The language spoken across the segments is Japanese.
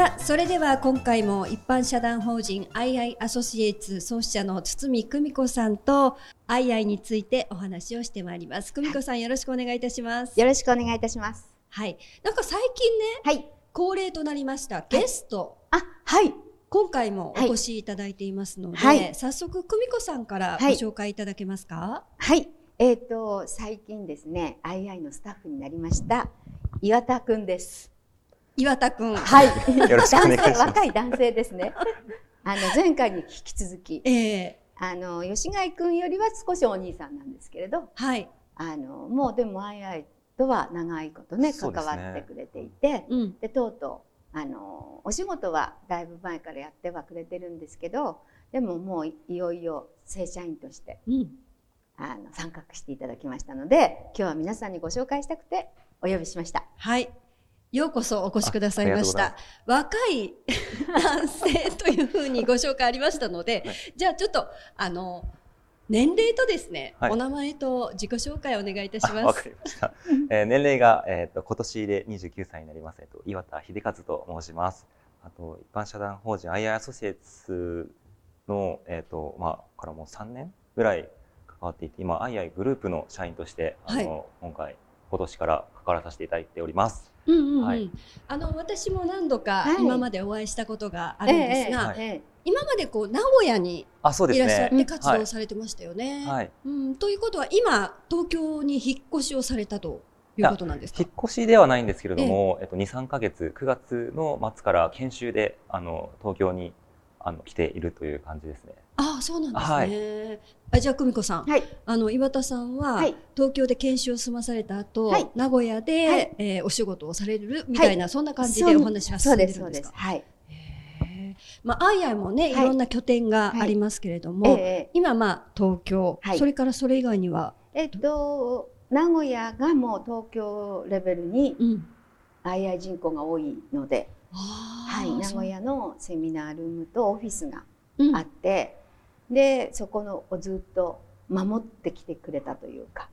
さあ、それでは今回も一般社団法人アイアイアソシエイツ創始者の堤久美子さんとアイアイについてお話をしてまいります。久美子さん、よろしくお願いいたします。 よろしくお願いいたします。 はい、なんか最近ね、 はい、 恒例となりましたゲスト、 はい、 今回もお越しいただいていますので、 はい、 早速久美子さんからご紹介いただけますか？ はい、最近ですね、アイアイのスタッフになりました岩田くんです。 岩田くん、 はい、 よろしくお願いします。 若い男性ですね。前回に引き続き、吉貝くんよりは少しお兄さんなんですけれど、 はい、 もうでもアイアイとは長いことね関わってくれていて、でとうとうお仕事はだいぶ前からやってはくれてるんですけど、でももういよいよ正社員として、参画していただきましたので、今日は皆さんにご紹介したくてお呼びしました。 はい、ようこそお越しくださいました。若い男性というふうにご紹介ありましたので、はい、じゃあちょっと年齢とですね、はい、お名前と自己紹介をお願いいたします。 わかりました。年齢が、今年で29歳になります。岩田秀和と申します。あと一般社団法人アイアイアソシエイツのからもう3年ぐらい関わっていて、今アイアイグループの社員として今年から関わらさせていただいております。 私も何度か今までお会いしたことがあるんですが、今まで名古屋にいらっしゃって活動されてましたよね。ということは今東京に引っ越しをされたということなんですか？ 引っ越しではないんですけれども、2、3ヶ月9月の末から研修で東京に来ているという感じですね。 ああ、そうなんですね。じゃあ久美子さん、岩田さんは東京で研修を済まされた後、名古屋で、お仕事をされるみたいな、そんな感じでお話は進んでるんですか？ はい。 アイアイもね、いろんな拠点がありますけれども、今東京、それからそれ以外には名古屋がもう東京レベルにアイアイ人口が多いので、名古屋のセミナールームとオフィスがあって、でそこのをずっと守ってきてくれたというか、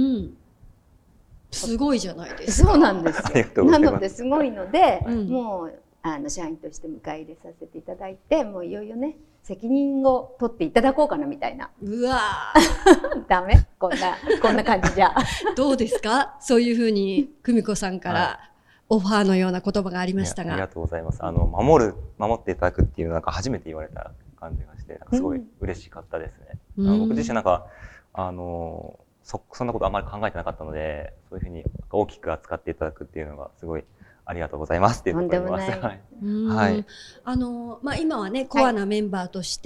すごいじゃないですか。 そうなんですよ。なのですごいので、もう社員として迎え入れさせていただいて、もういよいよね責任を取っていただこうかなみたいな。 うわダメ、こんな感じじゃ。 どうですか、そういうふうに久美子さんからオファーのような言葉がありましたが。 ありがとうございます。守っていただくっていうの初めて言われた感じがして、すごい嬉しかったですね。僕自身そんなことあまり考えてなかったので、そういうふうに大きく扱っていただくっていうのがすごいありがとうございますっていうところにます。 今はねコアなメンバーとして、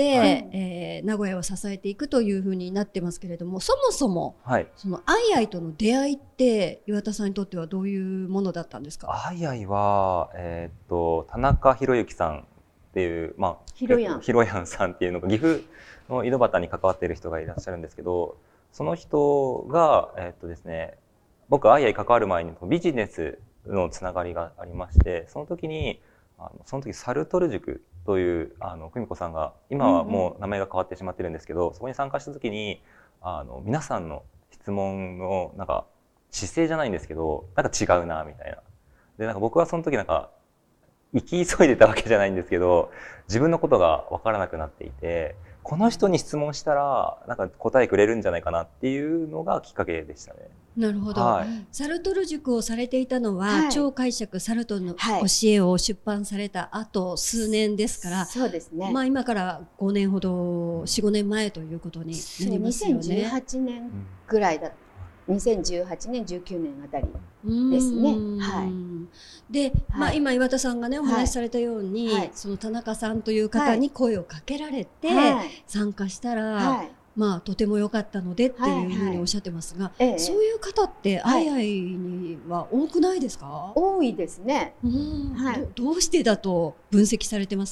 名古屋を支えていくというふうになってますけれども、そもそも、そのアイアイとの出会いって岩田さんにとってはどういうものだったんですか？ アイアイは、田中博之さんっていう、ひろやんさんっていうのが岐阜の井戸端に関わっている人がいらっしゃるんですけど、その人がですね、僕アイアイ関わる前にビジネスのつながりがありまして、その時サルトル塾という久美子さんが今はもう名前が変わってしまってるんですけど、そこに参加した時に皆さんの質問の姿勢じゃないんですけど違うなみたいな。で僕はその時生き急いでたわけじゃないんですけど、自分のことが分からなくなっていて、この人に質問したら答えくれるんじゃないかなっていうのがきっかけでしたね。 なるほど。サルトル塾をされていたのは、超解釈サルトルの教えを出版された後数年ですから、 そうですね。 今から5年ほど4、5年前ということになりますよね。 2018年ぐらいだ。2018年19年あたりですね。 で、今岩田さんがねお話しされたように、その田中さんという方に声をかけられて参加したら、とても良かったのでっていうふうにおっしゃってますが、そういう方ってアイアイには多くないですか？ 多いですね。 どうしてだと分析されてます？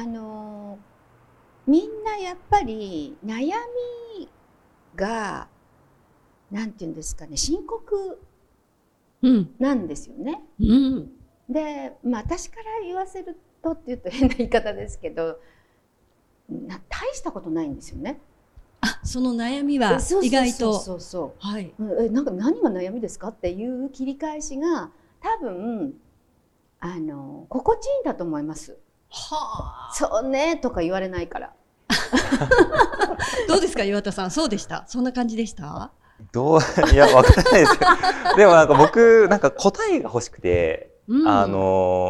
みんなやっぱり悩みがなんていうんですかね、深刻なんですよね。で、私から言わせるとっていうと変な言い方ですけど、大したことないんですよね。 その悩みは意外と何が悩みですかっていう切り返しが多分心地いいんだと思います。はあ。そうねとか言われないから。 どうですか岩田さん、そうでした？そんな感じでした？ いやわからないですよ。でもなんか僕なんか答えが欲しくて、ある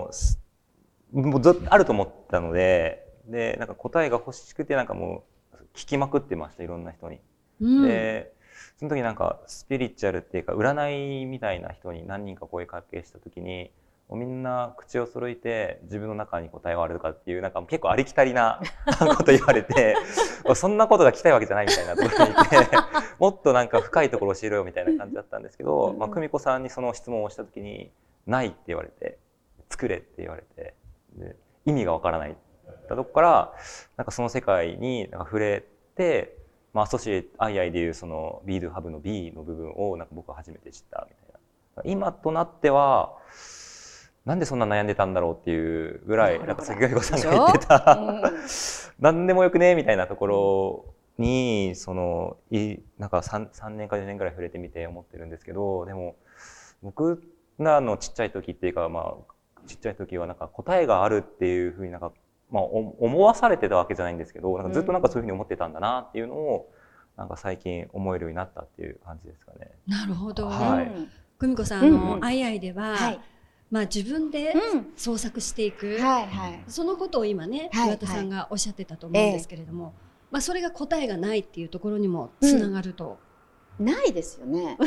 と思ったので、なんか答えが欲しくてなんかもう聞きまくってました、いろんな人に。でその時なんかスピリチュアルっていうか占いみたいな人に何人か声かけした時に、もうみんな口を揃えて自分の中に答えはあるとかっていうなんか結構ありきたりなこと言われてそんなことが聞きたいわけじゃないみたいなところにいてもっとなんか深いところを教えろよみたいな感じだったんですけど、久美子さんにその質問をした時にないって言われて、作れって言われて、で意味がわからないってとこからなんかその世界になんか触れて、アソシエイトアイアイでいうその Be Do Have の B の部分をなんか僕は初めて知ったみたいな。今となってはなんでそんな悩んでたんだろうっていうぐらい、なんか関ヶ彦さんが言ってた何でもよくねみたいなところになんか3年か4年ぐらい触れてみて思ってるんですけど、でも僕らのちっちゃい時っていうか、ちっちゃい時はなんか答えがあるっていうふうになんか思わされてたわけじゃないんですけど、なんかずっとなんかそういうふうに思ってたんだなっていうのをなんか最近思えるようになったっていう感じですかね。 なるほど。はい。久美子さん、アイアイでは、自分で創作していく、そのことを今ね、岩田さんがおっしゃってたと思うんですけれども、それが答えがないっていうところにもつながると。 ないですよね。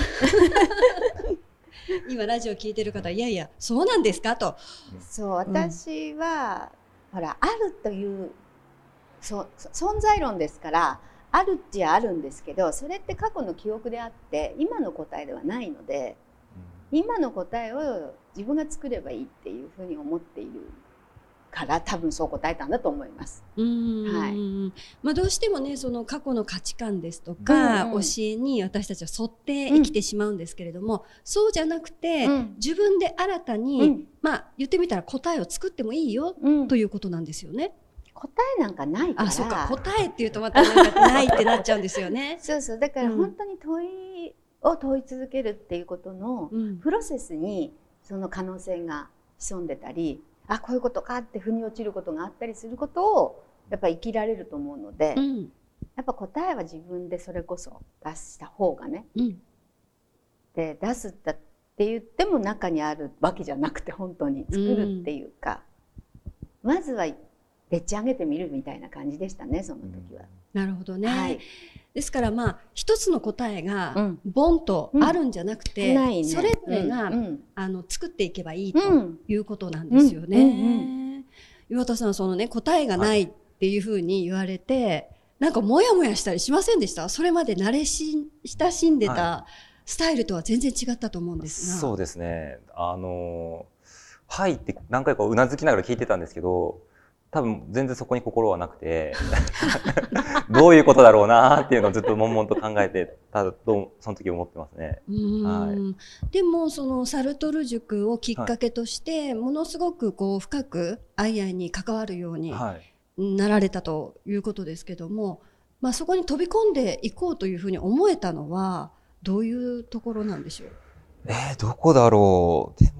今ラジオ聞いてる方、いやいやそうなんですかと。 そう、私はほらあるという存在論ですから、あるっちゃあるんですけど、それって過去の記憶であって今の答えではないので、今の答えを自分が作ればいいっていうふうに思っているから多分そう答えたんだと思います。 どうしてもね、その過去の価値観ですとか、教えに私たちは沿って生きてしまうんですけれども、そうじゃなくて、自分で新たに、言ってみたら答えを作ってもいいよ、ということなんですよね。 答えなんかないから。 そうか、答えっていうとまたなんかないってなっちゃうんですよね。 そうそう、だから本当に問い続けるっていうことのプロセスにその可能性が潜んでたり、こういうことかって腑に落ちることがあったりすることをやっぱり生きられると思うので、やっぱ答えは自分でそれこそ出した方がね、で出すって言っても中にあるわけじゃなくて、本当に作るっていうか、まずはでっち上げてみるみたいな感じでしたね、その時は。 なるほどね。ですから一つの答えがボンとあるんじゃなくて、それぞれが作っていけばいいということなんですよね。岩田さん、そのね、答えがないっていうふうに言われて、なんかモヤモヤしたりしませんでした？それまで慣れ親しんでたスタイルとは全然違ったと思うんですが。 そうですね。はいって何回かうなずきながら聞いてたんですけど、多分全然そこに心はなくてどういうことだろうなっていうのをずっと悶々と考えてたとその時思ってますね。 でもそのサルトル塾をきっかけとして、ものすごくこう深くアイアイに関わるようになられたということですけども、そこに飛び込んでいこうというふうに思えたのはどういうところなんでしょう？ どこだろう。で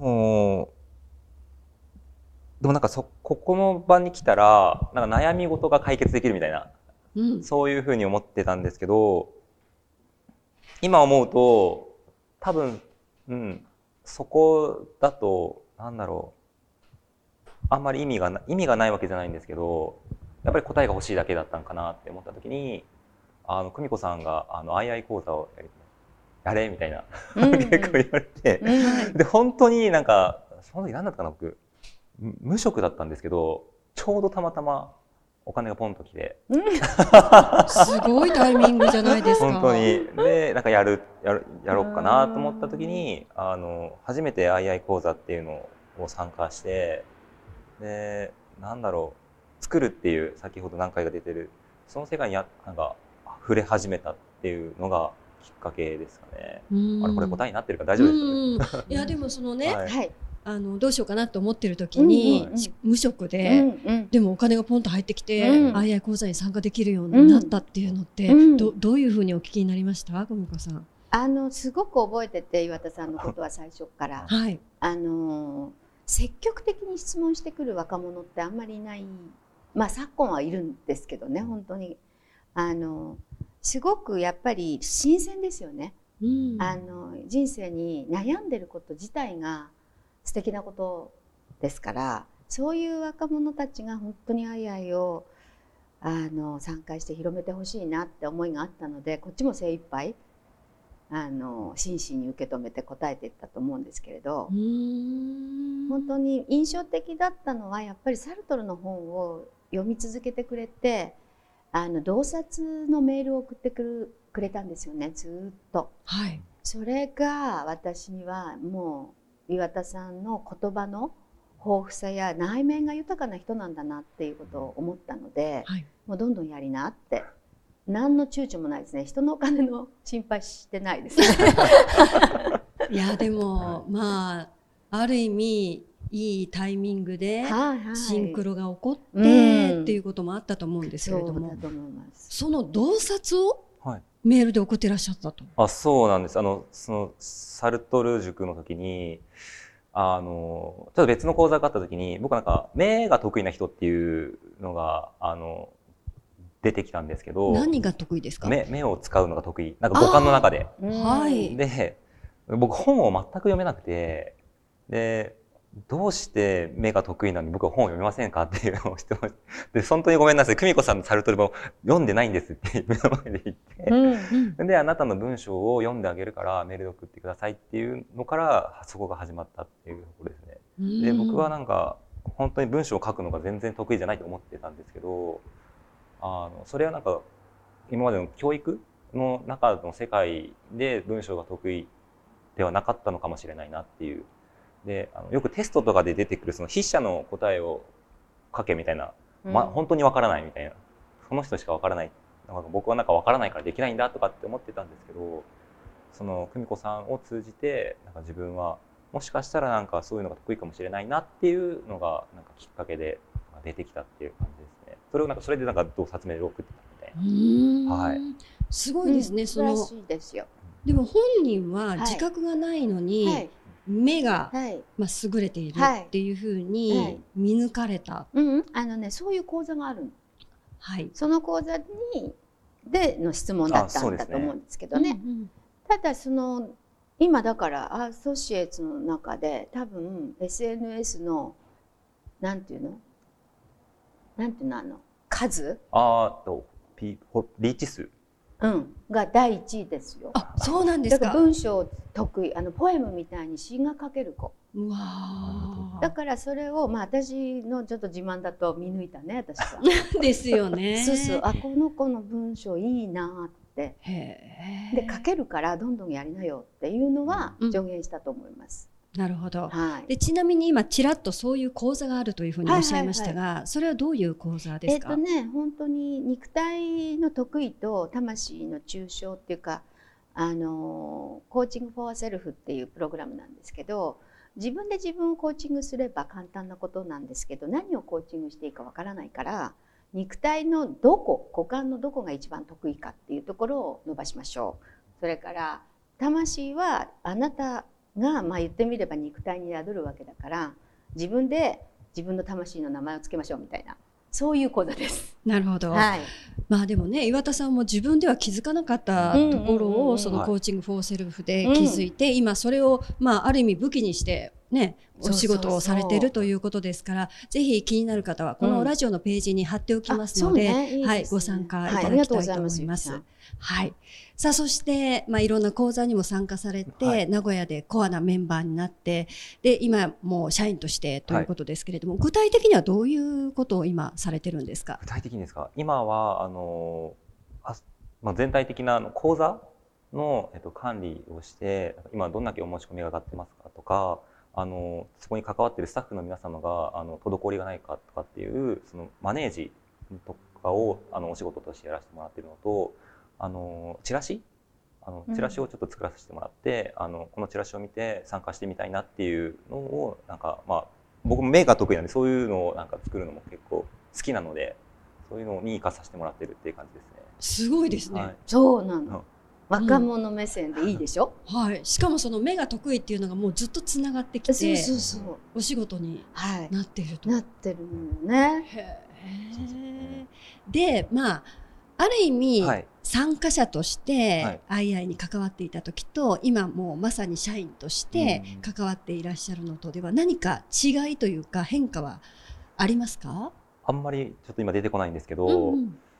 もなんかここの場に来たらなんか悩み事が解決できるみたいな、そういうふうに思ってたんですけど、今思うと多分、そこだとなんだろう、あんまり意味がないわけじゃないんですけど、やっぱり答えが欲しいだけだったんかなって思った時に、久美子さんがアイアイ講座をやれみたいな結構言われて、で本当になんかその時何だったかな、僕無職だったんですけど、ちょうどたまたまお金がポンと来て、 すごいタイミングじゃないですか。 本当に。でなんかやろうかなと思った時に初めて II 講座っていうのを参加して、でなんだろう、作るっていう先ほど何回か出てるその世界になんか触れ始めたっていうのがきっかけですかね。これ答えになってるか大丈夫ですか？ いやでもそのね、どうしようかなと思ってる時に、無職で、でもお金がポンと入ってきて、II 講座に参加できるようになったっていうのって、どういうふうにお聞きになりました？久美子さん。 すごく覚えてて、岩田さんのことは最初から、 積極的に質問してくる若者ってあんまりいない、まあ昨今はいるんですけどね、本当にすごくやっぱり新鮮ですよね。人生に悩んでること自体が素敵なことですから、そういう若者たちが本当に愛愛を参加して広めてほしいなって思いがあったので、こっちも精一杯真摯に受け止めて答えていったと思うんですけれど、本当に印象的だったのはやっぱりサルトルの本を読み続けてくれて、洞察のメールを送ってくれたんですよね、ずっと。 はい、 それが私にはもう岩田さんの言葉の豊富さや内面が豊かな人なんだなっていうことを思ったので、はい、もうどんどんやりなって、何の躊躇もないですね。人のお金の心配してないですね。 いやでもまあある意味いいタイミングでシンクロが起こってっていうこともあったと思うんですけれども、その洞察をメールで送ってらっしゃったと。 そうなんです。そのサルトル塾の時にちょっと別の講座があった時に、僕なんか目が得意な人っていうのが出てきたんですけど。 何が得意ですか？ 目を使うのが得意。なんか五感の中で。 はい。 で、僕本を全く読めなくて、で、どうして目が得意なのに僕は本を読めませんかっていうのをしてました。で、本当にごめんなさい。久美子さんのサルトル本読んでないんですって目の前で言って、で、あなたの文章を読んであげるからメールで送ってくださいっていうのから、そこが始まったっていうところですね。で、僕はなんか本当に文章を書くのが全然得意じゃないと思ってたんですけど、それはなんか今までの教育の中の世界で文章が得意ではなかったのかもしれないなっていう。で、よくテストとかで出てくるその筆者の答えを書けみたいな、本当にわからないみたいな、その人しかわからない、なんか僕はなんかわからないからできないんだとかって思ってたんですけど、その久美子さんを通じてなんか自分はもしかしたらなんかそういうのが得意かもしれないなっていうのがなんかきっかけで出てきたっていう感じですね。それをなんかそれでなんか洞察メールを送ってたみたいな。はい。 すごいですね。 素晴らしいですよ。 でも本人は自覚がないのに、目が優れているっていうふうに見抜かれた。 そういう講座があるの。 はい。 その講座での質問だったんだと思うんですけどね。ただ今だからアソシエイツの中で多分 SNS のなんていうの数？ リーチ数。 が第一位ですよ。 そうなんですか。 だから文章得意、ポエムみたいに詩が書ける子。だからそれを私のちょっと自慢だと見抜いたね、私は。 ですよね。 そう、この子の文章いいなって。で書けるからどんどんやりなよっていうのは助言したと思います。 なるほど。でちなみに今ちらっとそういう講座があるというふうにおっしゃいましたが、それはどういう講座ですか？ 本当に肉体の得意と魂の抽象っていうか、コーチングフォアセルフっていうプログラムなんですけど、自分で自分をコーチングすれば簡単なことなんですけど、何をコーチングしていいかわからないから、肉体の五感のどこが一番得意かっていうところを伸ばしましょう。それから魂はあなたが言ってみれば肉体に宿るわけだから、自分で自分の魂の名前をつけましょうみたいな、そういう講座です。 なるほど。でもね、岩田さんも自分では気づかなかったところをそのコーチングフォーセルフで気づいて、今それをある意味武器にしてね、お仕事をされているということですから、ぜひ気になる方はこのラジオのページに貼っておきますので、ご参加いただきたいと思います。はい。さあそしていろんな講座にも参加されて、名古屋でコアなメンバーになって、で今もう社員としてということですけれども、具体的にはどういうことを今されてるんですか？ 具体的にですか？今は全体的な講座の管理をして、今どんだけお申し込みが上がってますかとか、そこに関わっているスタッフの皆様が滞りがないかとかっていうそのマネージとかをお仕事としてやらせてもらっているのと、チラシをちょっと作らせてもらって、このチラシを見て参加してみたいなっていうのをなんか僕も目が得意なんで、そういうのをなんか作るのも結構好きなので、そういうのに生かさせてもらってるっていう感じですね。 すごいですね。 そうなの。 若者目線でいいでしょ、 はい。しかもその目が得意っていうのがもうずっとつながってきて、お仕事になっていると、 なってるのね。 で、まあある意味、参加者としてアイアイに関わっていた時と、今もうまさに社員として関わっていらっしゃるのとでは何か違いというか変化はありますか？ あんまりちょっと今出てこないんですけど、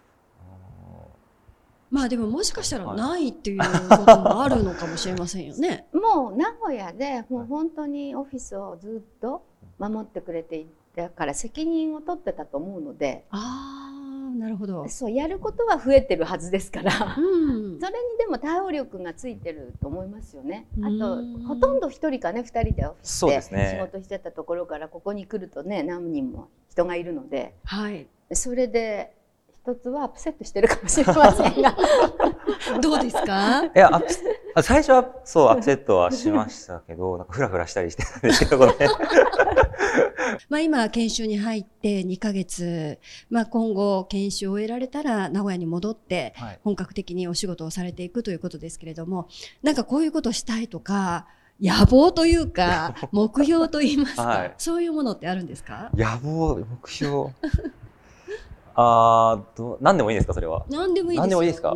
まあでももしかしたらないっていうこともあるのかもしれませんよね。 もう名古屋でもう本当にオフィスをずっと守ってくれていたから責任を取ってたと思うので。 なるほど。 そうやることは増えてるはずですから、それにでも対応力がついてると思いますよね。あとほとんど1人かね2人でオフィスで仕事してたところからここに来るとね何人も人がいるので、それで一つはアップセットしてるかもしれませんがどうですか？ いや最初はそうアップセットはしましたけど、なんかフラフラしたりしてたんですけどね。 まあ今研修に入って2ヶ月、まあ今後研修を終えられたら名古屋に戻って本格的にお仕事をされていくということですけれども、なんかこういうことしたいとか野望というか目標といいますか、そういうものってあるんですか？ 野望、目標何でもいいですか？それは何でもいいですよ。 何でもいいですか？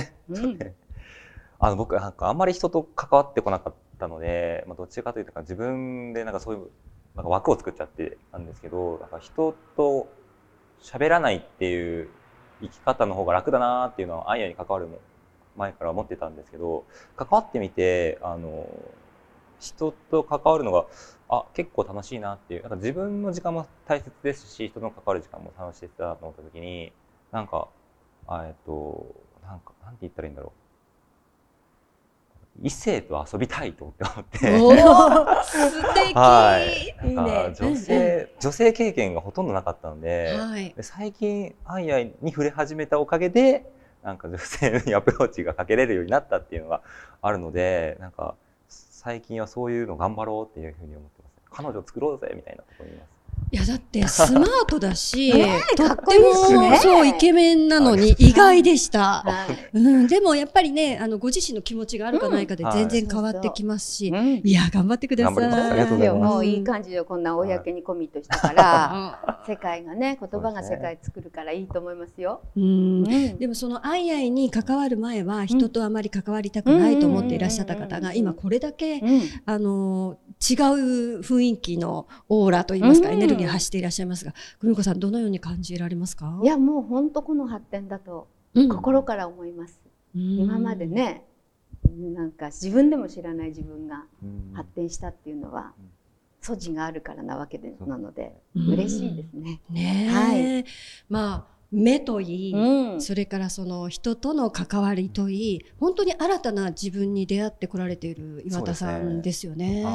僕なんかあんまり人と関わってこなかったので、どっちかというと自分でなんかそういうなんか枠を作っちゃってなんですけど、なんか人と喋らないっていう生き方の方が楽だなっていうのはアイアイに関わる前から思ってたんですけど、関わってみて人と関わるのが結構楽しいなっていう、なんか自分の時間も大切ですし人と関わる時間も楽しいだなと思った時に、なんかなんて言ったらいいんだろう、異性と遊びたいと思って素敵。 なんか女性経験がほとんどなかったので、最近アイアイに触れ始めたおかげでなんか女性にアプローチがかけれるようになったっていうのがあるので、なんか最近はそういうの頑張ろうっていうふうに思ってます。彼女作ろうぜみたいなところにいます。 いやだってスマートだし、とってもそうイケメンなのに意外でした。でもやっぱりね、ご自身の気持ちがあるかないかで全然変わってきますし、いや頑張ってください。 ありがとうございます。 もういい感じでこんな公にコミットしたから、世界がね、言葉が世界作るからいいと思いますよ。 でもそのアイアイに関わる前は人とあまり関わりたくないと思っていらっしゃった方が今これだけ違う雰囲気のオーラといいますかエネルギー発していらっしゃいますが、久美子さんどのように感じられますか？ いやもう本当この発展だと心から思います。今までね、なんか自分でも知らない自分が発展したっていうのは素地があるからなわけなので嬉しいですね。 まあ目といい、それからその人との関わりといい、本当に新たな自分に出会ってこられている岩田さんですよね。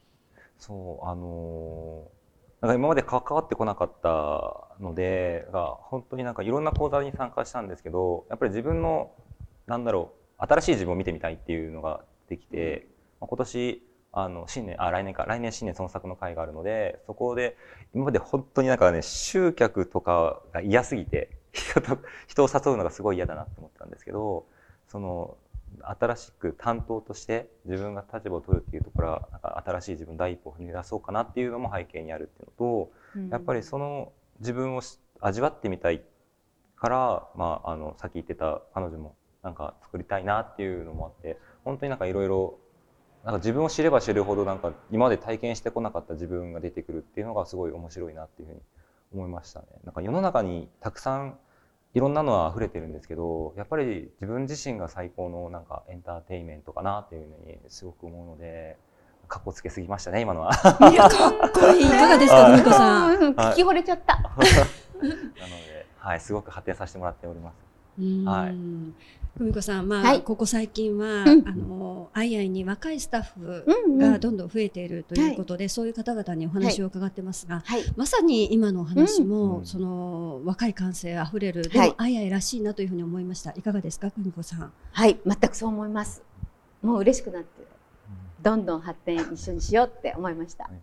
なんか今まで関わってこなかったので、本当になんかいろんな講座に参加したんですけど、やっぱり自分の新しい自分を見てみたいっていうのができて、今年来年新年創作の会があるので、そこで今まで本当になんかね集客とかが嫌すぎて人を誘うのがすごい嫌だなって思ったんですけど、その新しく担当として自分が立場を取るっていうところはなんか新しい自分第一歩を踏み出そうかなっていうのも背景にあるっていうのと、やっぱりその自分を味わってみたいから、さっき言ってた彼女もなんか作りたいなっていうのもあって、本当になんかいろいろなんか自分を知れば知るほどなんか今まで体験してこなかった自分が出てくるっていうのがすごい面白いなっていうふうに思いましたね。なんか世の中にたくさんいろんなのは溢れてるんですけど、やっぱり自分自身が最高のなんかエンターテインメントかなっていうふうにすごく思うので、かっこつけすぎましたね今のは。 いやかっこいい。いかがですか久美子さん。 聞き惚れちゃった。なので、すごく発展させてもらっております。 久美子さん、ここ最近はアイアイに若いスタッフがどんどん増えているということで、そういう方々にお話を伺ってますが、まさに今のお話もその若い感性あふれる、でもアイアイらしいなというふうに思いました。いかがですか久美子さん。 はい、全くそう思います。もう嬉しくなってどんどん発展一緒にしようって思いました。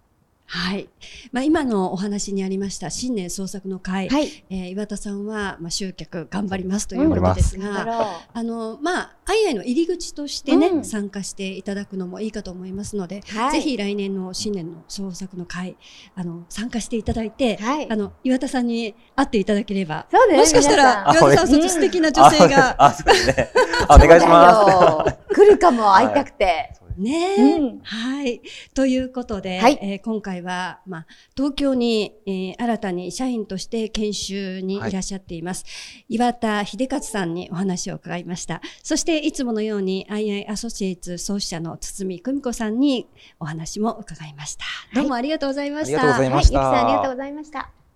はい。今のお話にありました新年創作の会、岩田さんは集客頑張りますということですが、アイアイの入り口としてね、参加していただくのもいいかと思いますので、ぜひ来年の新年の創作の会、参加していただいて、岩田さんに会っていただければ、もしかしたら岩田さんそっち素敵な女性が、 お願いします。 来るかも、会いたくて。 ね、はい。ということで、今回は、東京に、新たに社員として研修にいらっしゃっています、岩田秀勝さんにお話を伺いました。そしていつものように II アソシエイツ創始者の堤久美子さんにお話も伺いました。どうもありがとうございました。 ありがとうございました。 ゆきさんありがとうございました。